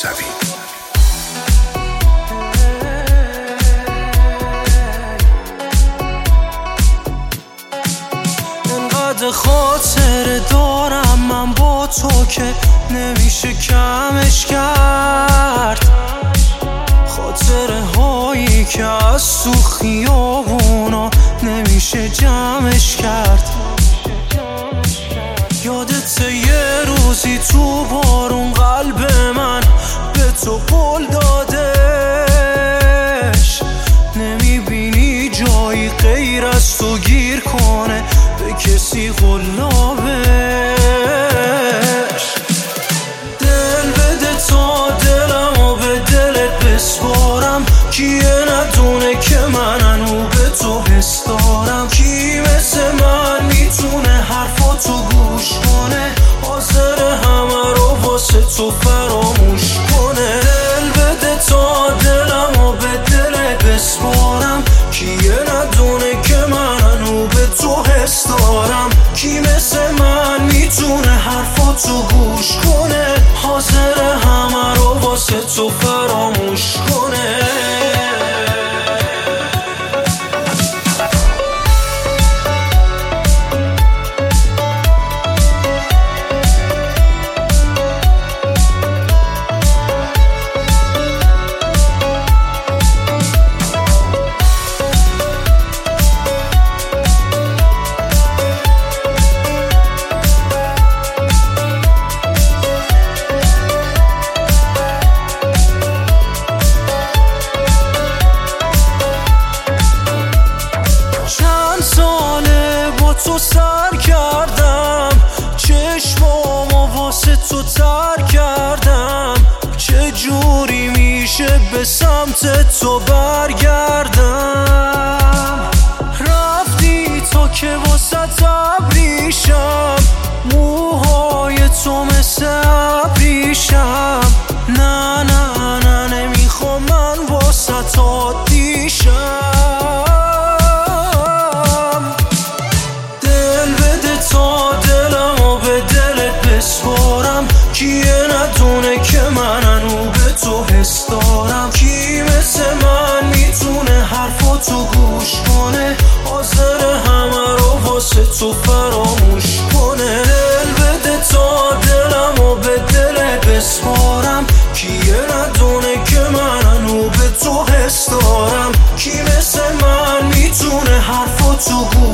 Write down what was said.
موسوی. انقدر خاطره دارم من با تو که نمیشه کمش کرد. خاطره هایی که از تو خیابونا نمیشه جمعش کرد. یادت یه روزی تو بارون قلب من به تو قول دادش. نمیبینی جایی غیر از تو گیر کنه به کسی قلابش. دل بده تا دلمو به دلت بسپارم. کیه ندونه که من هنو به تو حس دارم. کی مثل من میتونه حرفاتو گوش کنه، حاضر همه رو واسه تو فراموش کنه. دل بده تا دلمو به دلت بسپارم. کیه ندونه که من هنو به تو حس دارم. کی مثل من میتونه حرفاتو گوش کنه، حاضر همه رو واسه تو فراموش کنه. تو سر کردم، چشمامو واسه تو تر کردم. چه جوری میشه به سمت تو برگردم؟ رفتی تا که واسه ابریشم، موهای تو مثل ابریشم. نه نه نه نمیخوام من واسه عادی شم. کیه ندونه که من هنو به تو حس دارم. کی مثل من میتونه حرفاتو گوش کنه، حاضر همه رو واسه تو فراموش کنه. دل بده تا دلمو به دلت بسپارم. کیه ندونه که من هنو به تو حس دارم. کی مثل من میتونه حرفاتو گوش